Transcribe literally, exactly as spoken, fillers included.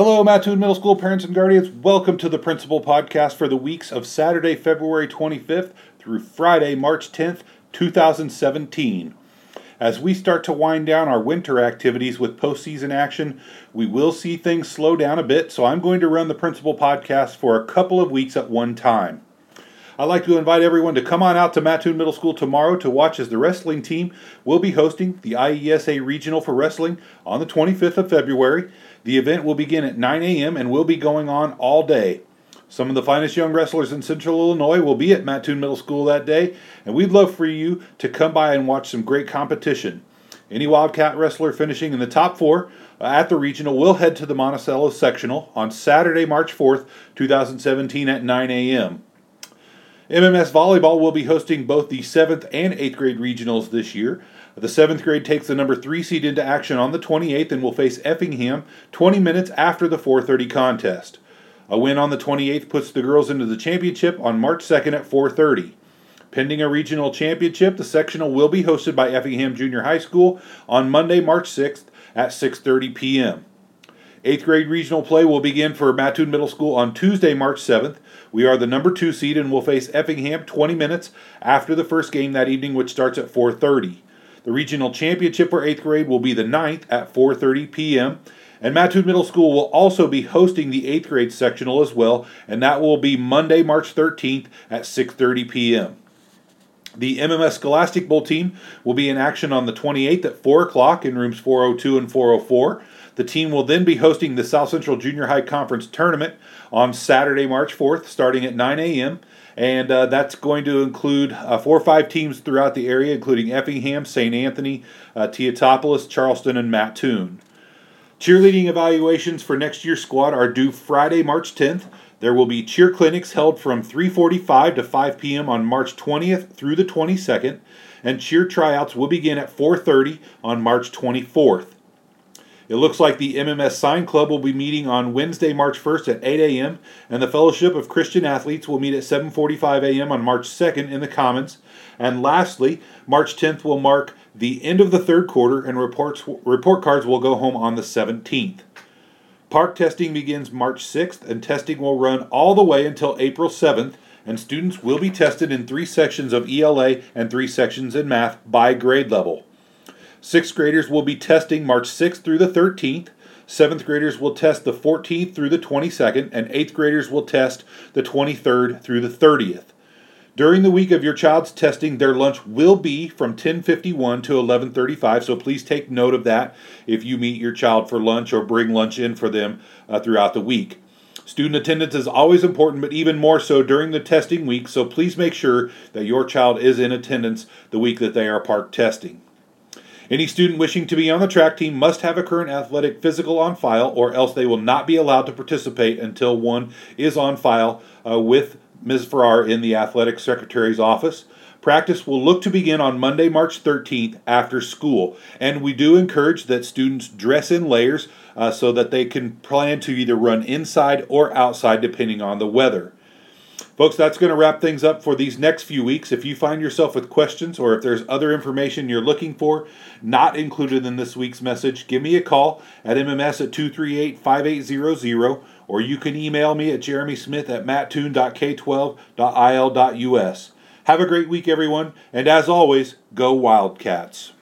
Hello, Mattoon Middle School parents and guardians. Welcome to the Principal Podcast for the weeks of Saturday, February twenty-fifth through Friday, March tenth, two thousand seventeen. As we start to wind down our winter activities with postseason action, we will see things slow down a bit, so I'm going to run the Principal Podcast for a couple of weeks at one time. I'd like to invite everyone to come on out to Mattoon Middle School tomorrow to watch as the wrestling team will be hosting the I E S A Regional for Wrestling on the twenty-fifth of February. The event will begin at nine a.m. and will be going on all day. Some of the finest young wrestlers in Central Illinois will be at Mattoon Middle School that day, and we'd love for you to come by and watch some great competition. Any Wildcat wrestler finishing in the top four uh, at the regional will head to the Monticello Sectional on Saturday, March fourth, two thousand seventeen at nine a.m. M M S Volleyball will be hosting both the seventh and eighth grade regionals this year. The seventh grade takes the number three seed into action on the twenty-eighth and will face Effingham twenty minutes after the four thirty contest. A win on the twenty-eighth puts the girls into the championship on March second at four thirty. Pending a regional championship, the sectional will be hosted by Effingham Junior High School on Monday, March sixth at six thirty p.m. eighth grade regional play will begin for Mattoon Middle School on Tuesday, March seventh. We are the number two seed and will face Effingham twenty minutes after the first game that evening, which starts at four thirty. The regional championship for eighth grade will be the ninth at four thirty p.m. And Mattoon Middle School will also be hosting the eighth grade sectional as well, and that will be Monday, March thirteenth at six thirty p.m. The M M S Scholastic Bowl team will be in action on the twenty-eighth at four o'clock in rooms four oh two and four oh four. The team will then be hosting the South Central Junior High Conference Tournament on Saturday, March fourth, starting at nine a.m., and uh, that's going to include uh, four or five teams throughout the area, including Effingham, Saint Anthony, uh, Teotopolis, Charleston, and Mattoon. Cheerleading evaluations for next year's squad are due Friday, March tenth. There will be cheer clinics held from three forty-five to five p.m. on March twentieth through the twenty-second, and cheer tryouts will begin at four thirty on March twenty-fourth. It looks like the M M S Sign Club will be meeting on Wednesday, March first at eight a.m., and the Fellowship of Christian Athletes will meet at seven forty-five a.m. on March second in the Commons. And lastly, March tenth will mark the end of the third quarter, and reports, report cards will go home on the seventeenth. Park testing begins March sixth, and testing will run all the way until April seventh, and students will be tested in three sections of E L A and three sections in math by grade level. Sixth graders will be testing March sixth through the thirteenth. Seventh graders will test the fourteenth through the twenty-second, and eighth graders will test the twenty-third through the thirtieth. During the week of your child's testing, their lunch will be from ten fifty-one to eleven thirty-five, so please take note of that if you meet your child for lunch or bring lunch in for them uh, throughout the week. Student attendance is always important, but even more so during the testing week, so please make sure that your child is in attendance the week that they are park testing. Any student wishing to be on the track team must have a current athletic physical on file, or else they will not be allowed to participate until one is on file uh, with Miz Farrar in the athletic secretary's office. Practice will look to begin on Monday, March thirteenth after school, and we do encourage that students dress in layers uh, so that they can plan to either run inside or outside depending on the weather. Folks, that's going to wrap things up for these next few weeks. If you find yourself with questions or if there's other information you're looking for not included in this week's message, give me a call at M M S at two three eight, five eight zero zero, or you can email me at jeremy smith at mattoon dot k twelve dot i l dot u s. Have a great week, everyone, and as always, go Wildcats.